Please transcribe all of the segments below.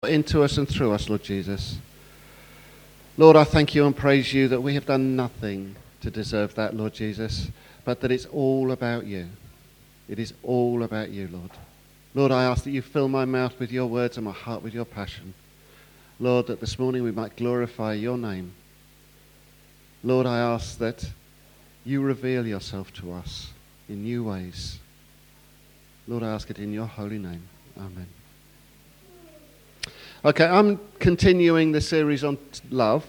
into us and through us, Lord Jesus. Lord, I thank you and praise you that we have done nothing to deserve that, Lord Jesus, but that it's all about you. It is all about you, Lord. Lord, I ask that you fill my mouth with your words and my heart with your passion. Lord, that this morning we might glorify your name. Lord, I ask that you reveal yourself to us in new ways. Lord, I ask it in your holy name. Amen. Okay, I'm continuing the series on love.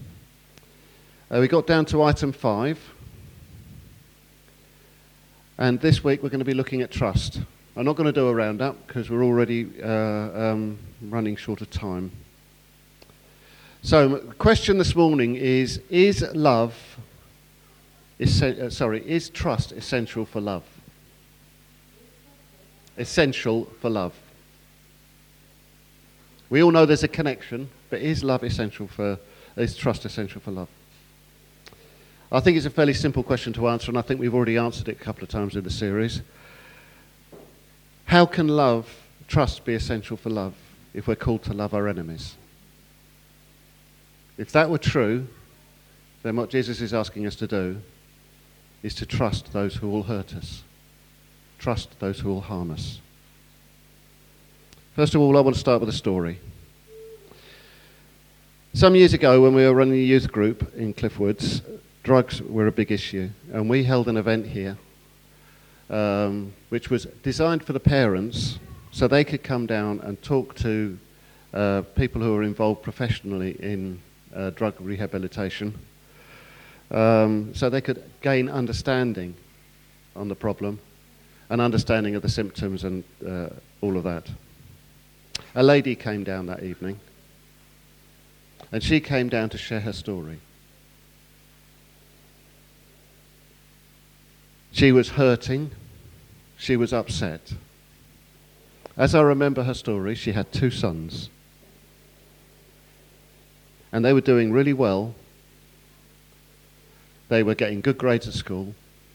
We got down to item 5. And this week we're going to be looking at trust. I'm not going to do a roundup because we're already running short of time. So the question this morning is trust essential for love? Essential for love. We all know there's a connection, but is trust essential for love? I think it's a fairly simple question to answer, and I think we've already answered it a couple of times in the series. How can trust be essential for love if we're called to love our enemies? If that were true, then what Jesus is asking us to do is to trust those who will hurt us, trust those who will harm us. First of all, I want to start with a story. Some years ago, when we were running a youth group in Cliffwoods, drugs were a big issue, and we held an event here which was designed for the parents so they could come down and talk to people who are involved professionally in drug rehabilitation, so they could gain understanding on the problem and understanding of the symptoms and all of that. A lady came down that evening, and she came down to share her story. She was hurting. She was upset. As I remember her story, she had 2 sons, and they were doing really well. They were getting good grades at school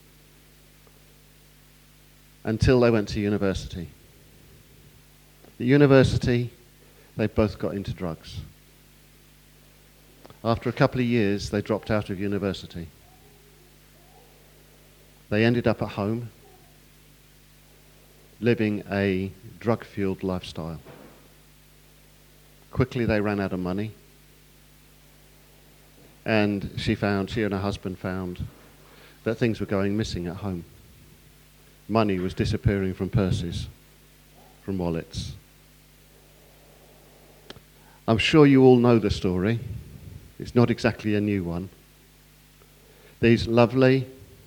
until they went to university. At university, they both got into drugs. After a couple of years, they dropped out of university. They ended up at home, living a drug-fueled lifestyle. Quickly, they ran out of money, and she and her husband found that things were going missing at home. Money was disappearing from purses, from wallets. I'm sure you all know the story. It's not exactly a new one. These lovely,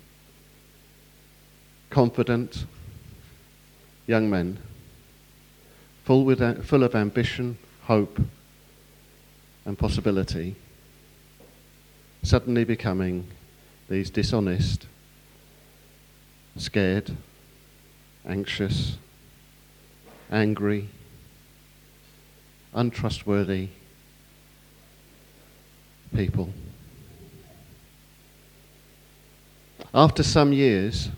confident young men, full of ambition, hope, and possibility, suddenly becoming these dishonest, scared, anxious, angry, untrustworthy people. After some years,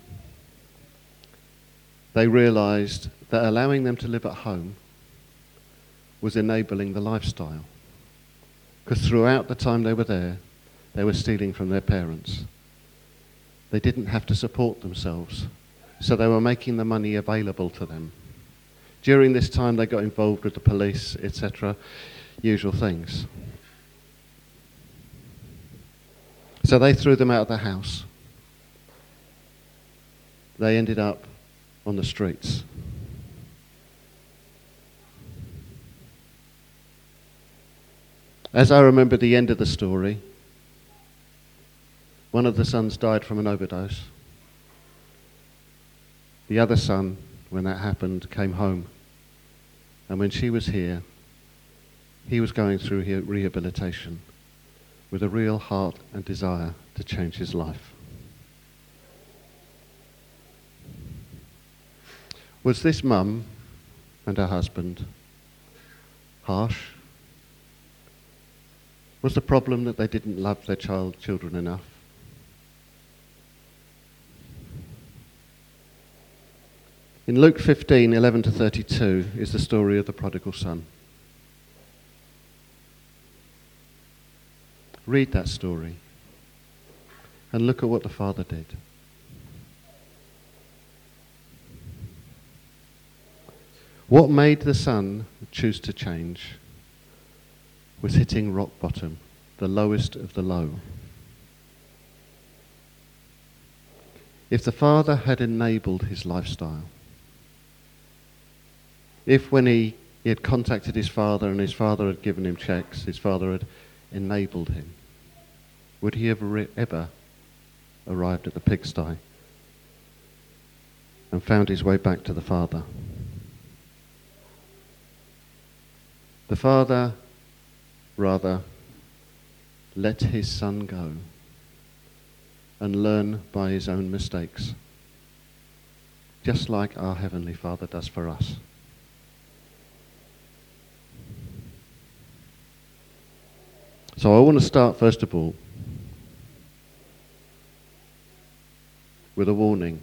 they realized that allowing them to live at home was enabling the lifestyle. Because throughout the time they were there, they were stealing from their parents. They didn't have to support themselves, so they were making the money available to them. During this time, they got involved with the police, etc., usual things. So they threw them out of the house. They ended up on the streets. As I remember the end of the story, one of the sons died from an overdose. The other son, when that happened, came home. And when she was here, he was going through rehabilitation with a real heart and desire to change his life. Was this mum and her husband harsh? Was the problem that they didn't love their children enough? In Luke 15:11 to 32 is the story of the prodigal son. Read that story and look at what the Father did. What made the Son choose to change was hitting rock bottom, the lowest of the low. If the Father had enabled his lifestyle, if when he had contacted his Father and his Father had given him checks, his Father had enabled him, would he ever arrived at the pigsty and found his way back to the Father? The Father, rather, let his Son go and learn by his own mistakes, just like our Heavenly Father does for us. So I want to start, first of all, with a warning.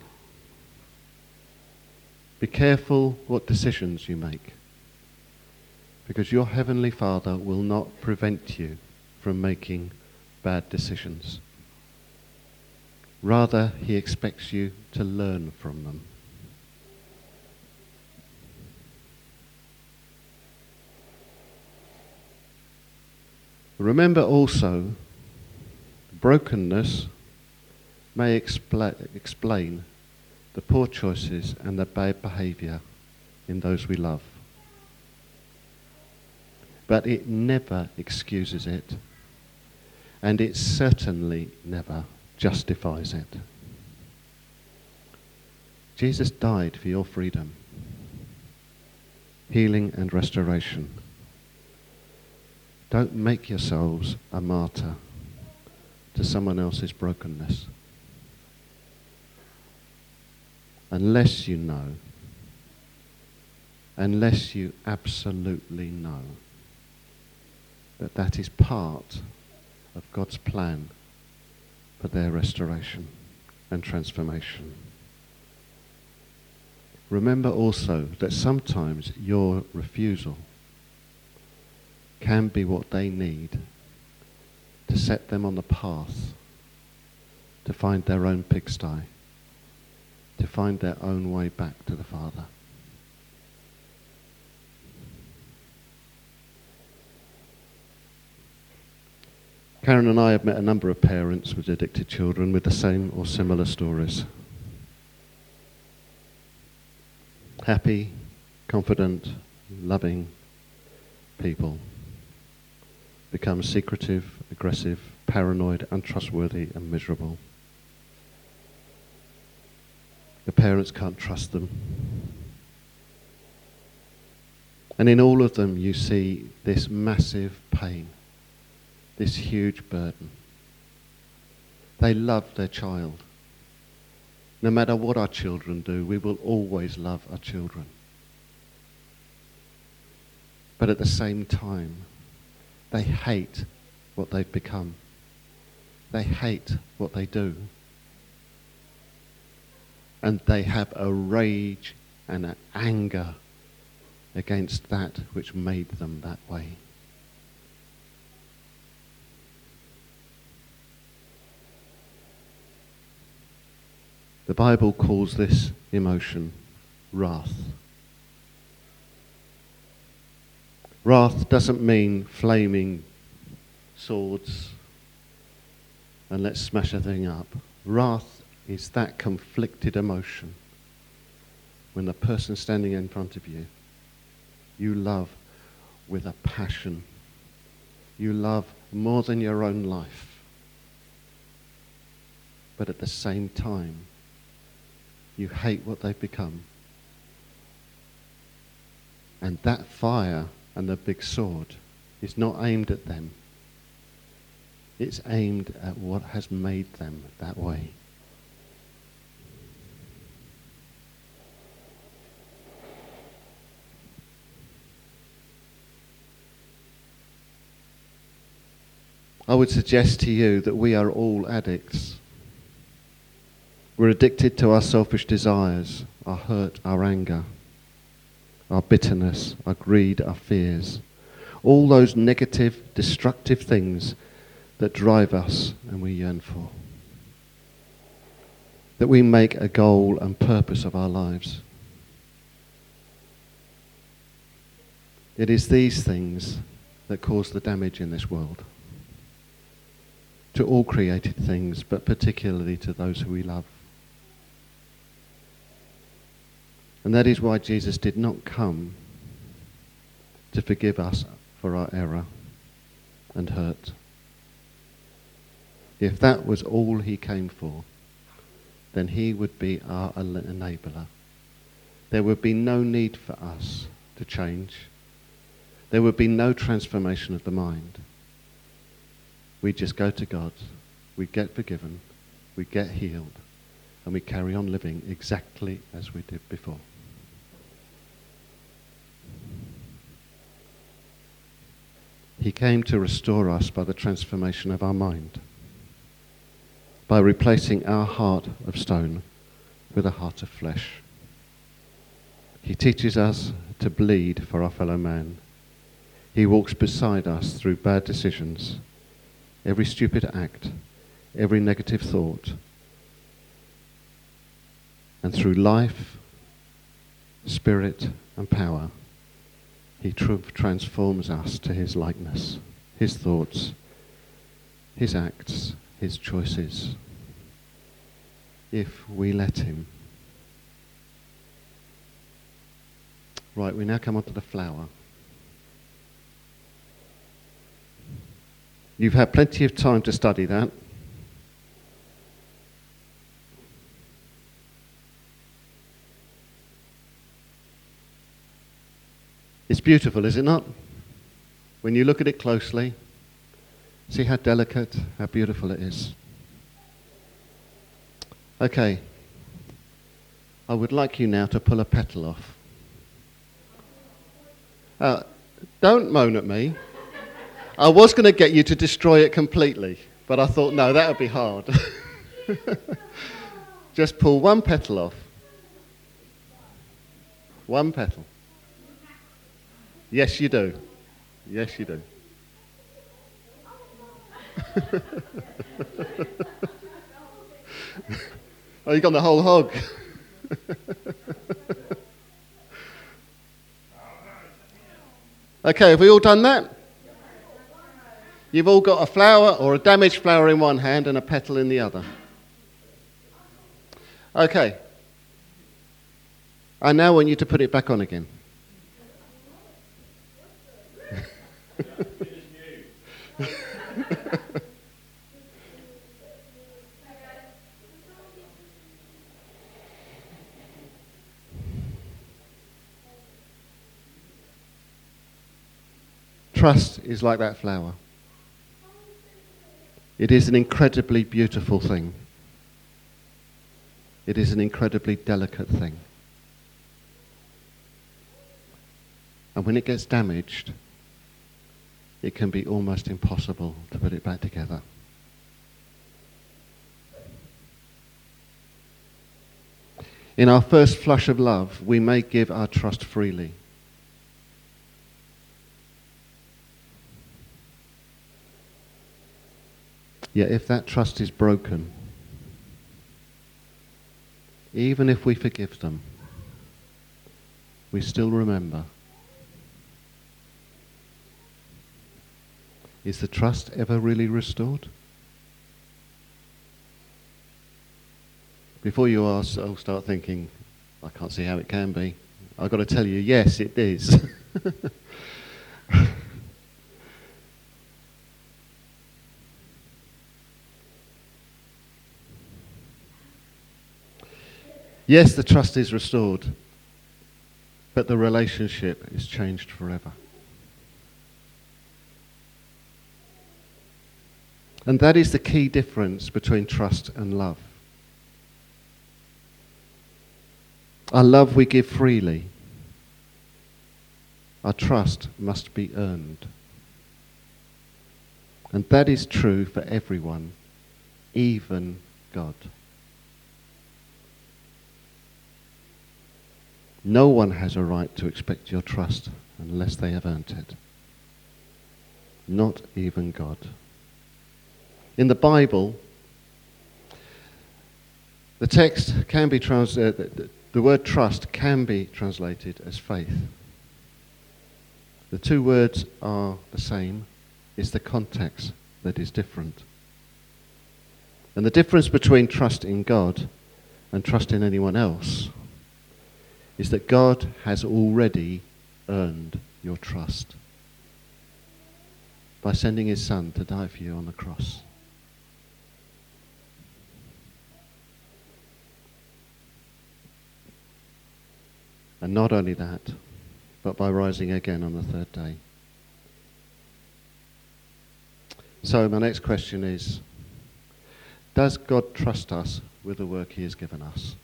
Be careful what decisions you make, because your Heavenly Father will not prevent you from making bad decisions. Rather, he expects you to learn from them. Remember also, brokenness may explain the poor choices and the bad behaviour in those we love. But it never excuses it, and it certainly never justifies it. Jesus died for your freedom, healing and restoration. Don't make yourselves a martyr to someone else's brokenness. Unless you know, unless you absolutely know that that is part of God's plan for their restoration and transformation. Remember also that sometimes your refusal can be what they need to set them on the path to find their own pigsty, to find their own way back to the Father. Karen and I have met a number of parents with addicted children with the same or similar stories. Happy, confident, loving people become secretive, aggressive, paranoid, untrustworthy, and miserable. The parents can't trust them. And in all of them you see this massive pain, this huge burden. They love their child. No matter what our children do, we will always love our children. But at the same time, they hate what they've become. They hate what they do. And they have a rage and an anger against that which made them that way. The Bible calls this emotion wrath. Wrath doesn't mean flaming swords and let's smash a thing up. Wrath is that conflicted emotion when the person standing in front of you, you love with a passion. You love more than your own life. But at the same time, you hate what they've become. And that fire and the big sword is not aimed at them. It's aimed at what has made them that way. I would suggest to you that we are all addicts. We're addicted to our selfish desires, our hurt, our anger, our bitterness, our greed, our fears. All those negative, destructive things that drive us and we yearn for. That we make a goal and purpose of our lives. It is these things that cause the damage in this world. To all created things, but particularly to those who we love. And that is why Jesus did not come to forgive us for our error and hurt. If that was all he came for, then he would be our enabler. There would be no need for us to change. There would be no transformation of the mind. We just go to God, we get forgiven, we get healed, and we carry on living exactly as we did before. He came to restore us by the transformation of our mind, by replacing our heart of stone with a heart of flesh. He teaches us to bleed for our fellow man. He walks beside us through bad decisions, every stupid act, every negative thought, and through life, spirit, and power, he transforms us to his likeness, his thoughts, his acts, his choices, if we let him. Right, we now come on to the flower. You've had plenty of time to study that. It's beautiful, is it not? When you look at it closely, see how delicate, how beautiful it is. Okay, I would like you now to pull a petal off. Don't moan at me. I was going to get you to destroy it completely, but I thought, no, that would be hard. Just pull one petal off. One petal. Yes, you do. Yes, you do. Oh, you got the whole hog. Okay, have we all done that? You've all got a flower or a damaged flower in one hand and a petal in the other. Okay. I now want you to put it back on again. Trust is like that flower. It is an incredibly beautiful thing. It is an incredibly delicate thing. And when it gets damaged, it can be almost impossible to put it back together. In our first flush of love, we may give our trust freely. Yet if that trust is broken, even if we forgive them, we still remember. Is the trust ever really restored? Before you all start thinking, I can't see how it can be, I've got to tell you, yes, it is. Yes, the trust is restored, but the relationship is changed forever. And that is the key difference between trust and love. Our love we give freely. Our trust must be earned. And that is true for everyone, even God. No one has a right to expect your trust unless they have earned it. Not even God. In the Bible, the text can be the word trust can be translated as faith. The two words are the same. It's the context that is different. And the difference between trust in God and trust in anyone else is that God has already earned your trust by sending his Son to die for you on the cross. And not only that, but by rising again on the third day. So my next question is, does God trust us with the work he has given us?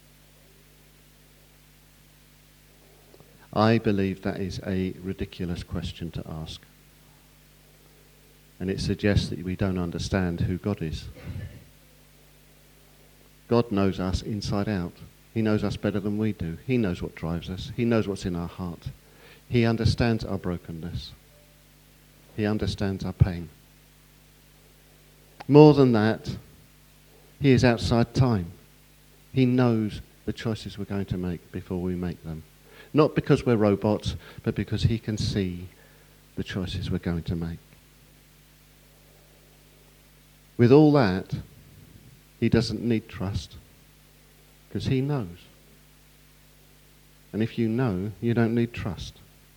I believe that is a ridiculous question to ask. And it suggests that we don't understand who God is. God knows us inside out. He knows us better than we do. He knows what drives us. He knows what's in our heart. He understands our brokenness. He understands our pain. More than that, he is outside time. He knows the choices we're going to make before we make them. Not because we're robots, but because he can see the choices we're going to make. With all that, he doesn't need trust, because he knows. And if you know, you don't need trust.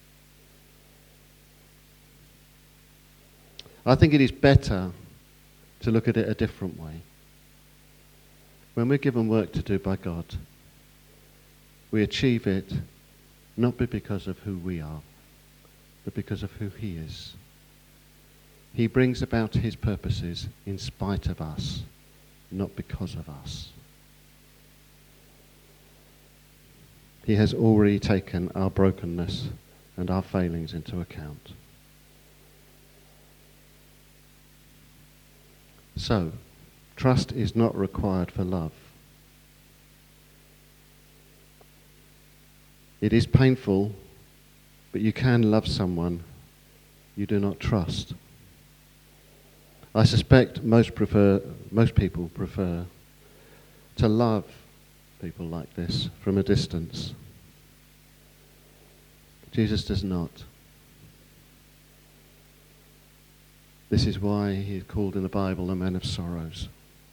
I think it is better to look at it a different way. When we're given work to do by God, we achieve it not because of who we are, but because of who he is. He brings about his purposes in spite of us, not because of us. He has already taken our brokenness and our failings into account. So, trust is not required for love. It is painful, but you can love someone you do not trust. I suspect most people prefer to love people like this from a distance. Jesus does not. This is why he is called in the Bible a man of sorrows.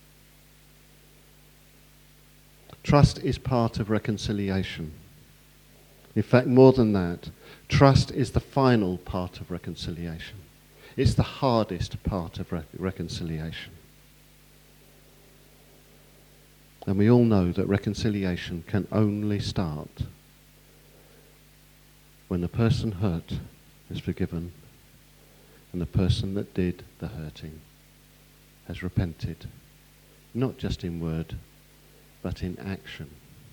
Trust is part of reconciliation. In fact, more than that, trust is the final part of reconciliation. It's the hardest part of reconciliation. And we all know that reconciliation can only start when the person hurt is forgiven and the person that did the hurting has repented, not just in word, but in action.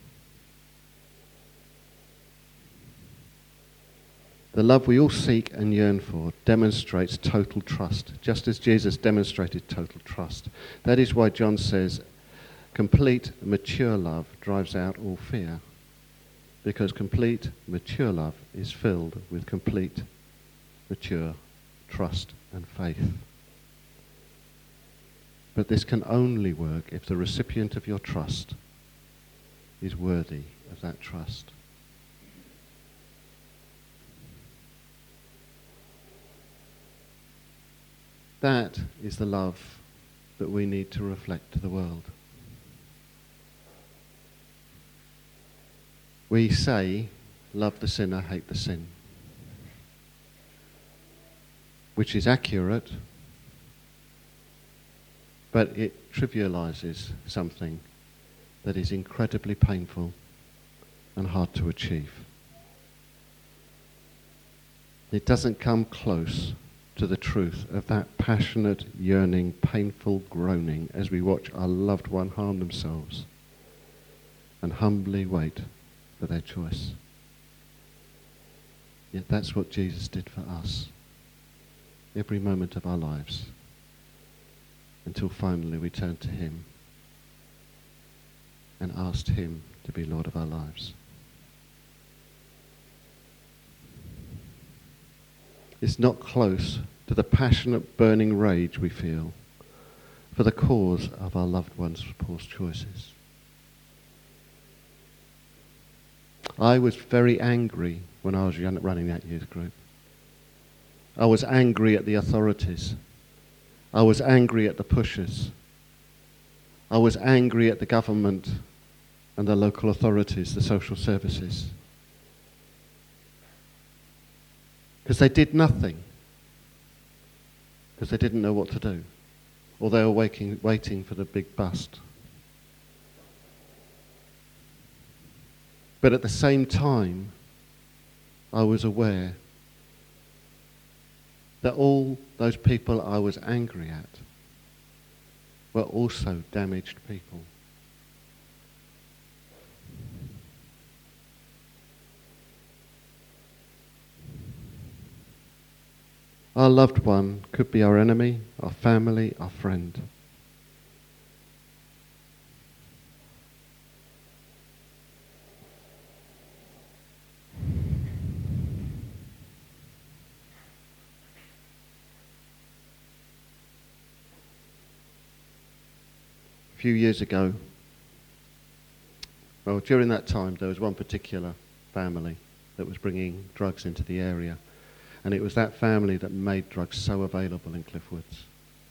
The love we all seek and yearn for demonstrates total trust, just as Jesus demonstrated total trust. That is why John says, complete, mature love drives out all fear, because complete, mature love is filled with complete, mature trust and faith. But this can only work if the recipient of your trust is worthy of that trust. That is the love that we need to reflect to the world. We say, love the sinner, hate the sin, which is accurate, but it trivializes something that is incredibly painful and hard to achieve. It doesn't come close to the truth of that passionate, yearning, painful groaning as we watch our loved one harm themselves and humbly wait for their choice. Yet that's what Jesus did for us every moment of our lives, until finally we turned to him and asked him to be Lord of our lives. It's not close to the passionate burning rage we feel for the cause of our loved ones' poor choices. I was very angry when I was running that youth group. I was angry at the authorities. I was angry at the pushers. I was angry at the government and the local authorities, the social services. Because they did nothing. Because they didn't know what to do. Or they were waiting for the big bust. But at the same time, I was aware that all those people I was angry at were also damaged people. Our loved one could be our enemy, our family, our friend. A few years ago, well, during that time, there was one particular family that was bringing drugs into the area. And it was that family that made drugs so available in Cliffwoods.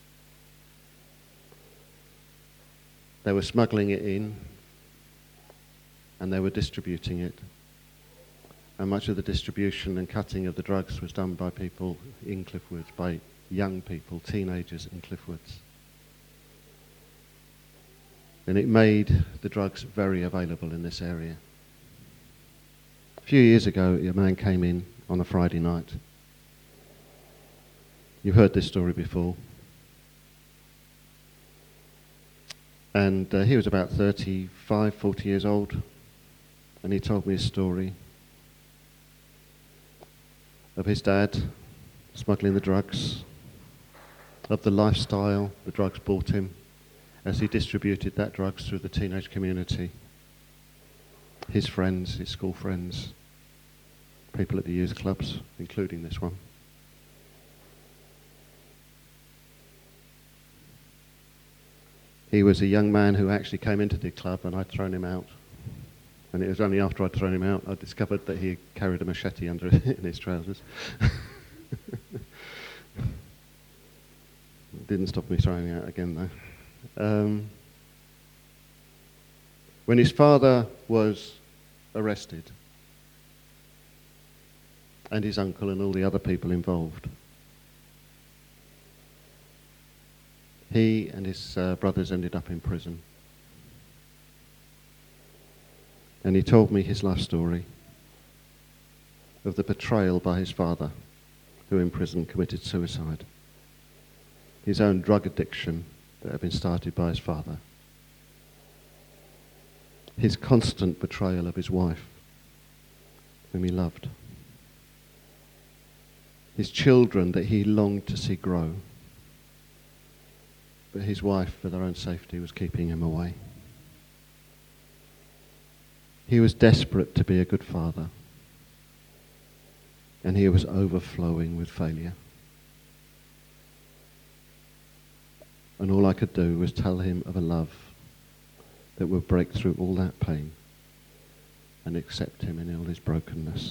They were smuggling it in, and they were distributing it. And much of the distribution and cutting of the drugs was done by people in Cliffwoods, by young people, teenagers in Cliffwoods. And it made the drugs very available in this area. A few years ago, a man came in on a Friday night. You've heard this story before. And he was about 35, 40 years old. And he told me a story of his dad smuggling the drugs, of the lifestyle the drugs brought him as he distributed that drugs through the teenage community. His friends, his school friends, people at the youth clubs, including this one. He was a young man who actually came into the club and I'd thrown him out. And it was only after I'd thrown him out I discovered that he carried a machete under in his trousers. Didn't stop me throwing him out again though. When his father was arrested, and his uncle and all the other people involved, he and his brothers ended up in prison. And he told me his life story of the betrayal by his father, who in prison committed suicide. His own drug addiction that had been started by his father. His constant betrayal of his wife, whom he loved. His children that he longed to see grow. But his wife, for their own safety, was keeping him away. He was desperate to be a good father. And he was overflowing with failure. And all I could do was tell him of a love that would break through all that pain and accept him in all his brokenness.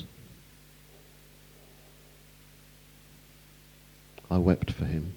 I wept for him.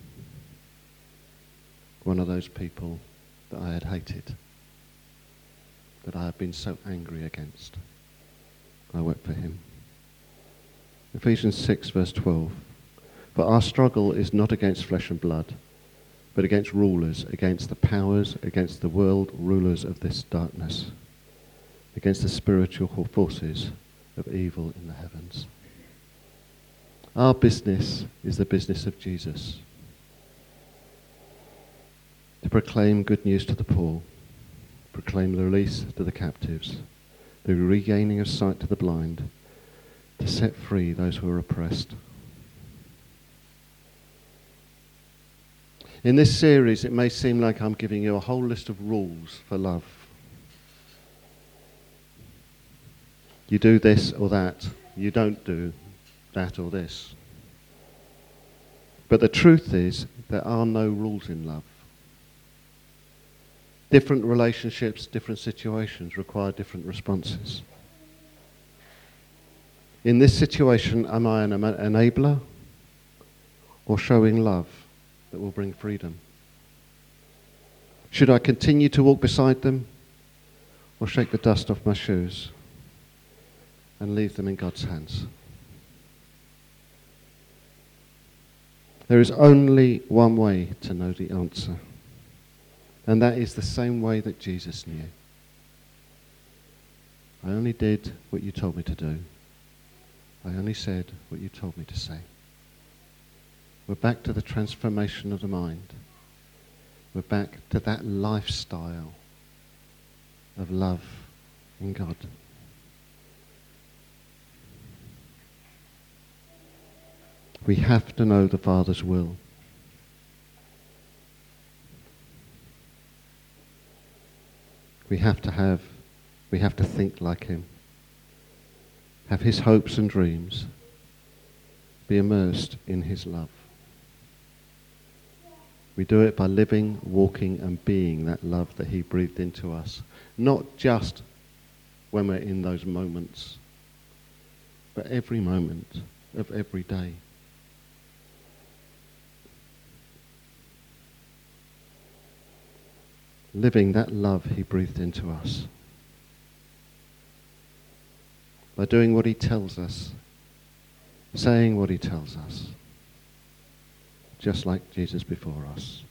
One of those people that I had hated, that I had been so angry against. I wept for him. Ephesians 6 verse 12. For our struggle is not against flesh and blood, but against rulers, against the powers, against the world rulers of this darkness, against the spiritual forces of evil in the heavens. Our business is the business of Jesus. To proclaim good news to the poor, proclaim the release to the captives, the regaining of sight to the blind, to set free those who are oppressed. In this series, it may seem like I'm giving you a whole list of rules for love. You do this or that. You don't do that or this. But the truth is, there are no rules in love. Different relationships, different situations require different responses. In this situation, am I an enabler or showing love that will bring freedom? Should I continue to walk beside them or shake the dust off my shoes and leave them in God's hands? There is only one way to know the answer, and that is the same way that Jesus knew. I only did what you told me to do. I only said what you told me to say. We're back to the transformation of the mind. We're back to that lifestyle of love in God. We have to know the Father's will. We have to think like him, have his hopes and dreams, be immersed in his love. We do it by living, walking and being that love that he breathed into us, not just when we're in those moments, but every moment of every day. Living that love he breathed into us. By doing what he tells us, saying what he tells us, just like Jesus before us.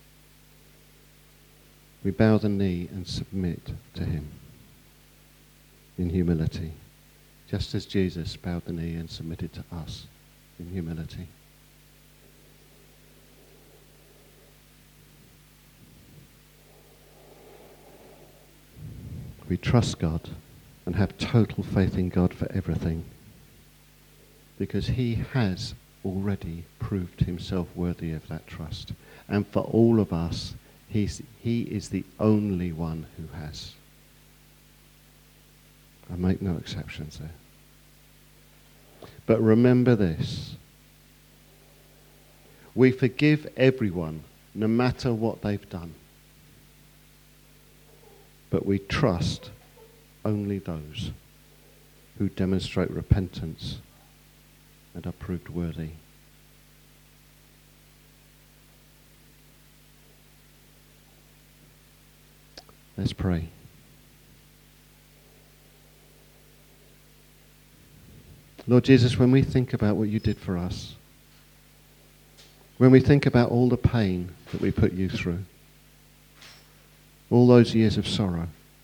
We bow the knee and submit to him in humility, just as Jesus bowed the knee and submitted to us in humility. We trust God and have total faith in God for everything, because he has already proved himself worthy of that trust. And for all of us, he is the only one who has. I make no exceptions there. But remember this. We forgive everyone, no matter what they've done. But we trust only those who demonstrate repentance and are proved worthy. Let's pray. Lord Jesus, when we think about what you did for us, when we think about all the pain that we put you through, all those years of sorrow,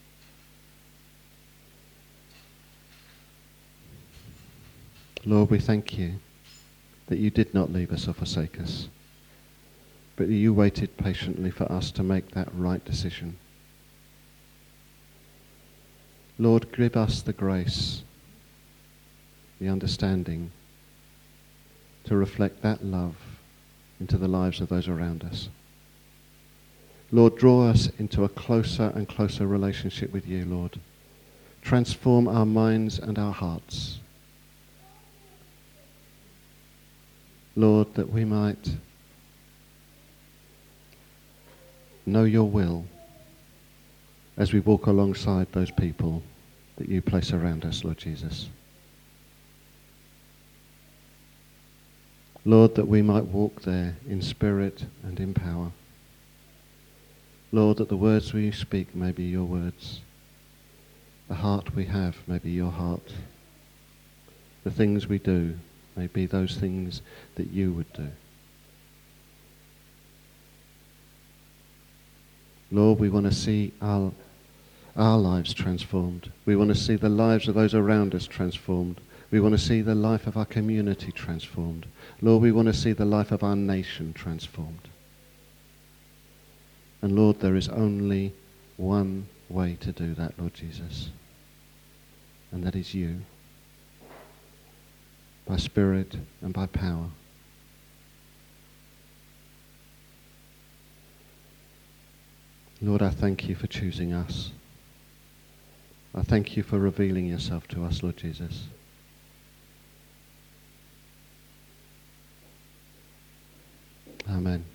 Lord, we thank you that you did not leave us or forsake us, but that you waited patiently for us to make that right decision. Lord, give us the grace, the understanding to reflect that love into the lives of those around us. Lord, draw us into a closer and closer relationship with you, Lord. Transform our minds and our hearts. Lord, that we might know your will as we walk alongside those people that you place around us, Lord Jesus. Lord, that we might walk there in spirit and in power. Lord, that the words we speak may be your words. The heart we have may be your heart. The things we do may be those things that you would do. Lord, we want to see our lives transformed. We want to see the lives of those around us transformed. We want to see the life of our community transformed. Lord, we want to see the life of our nation transformed. And Lord, there is only one way to do that, Lord Jesus. And that is you. By spirit and by power. Lord, I thank you for choosing us. I thank you for revealing yourself to us, Lord Jesus. Amen.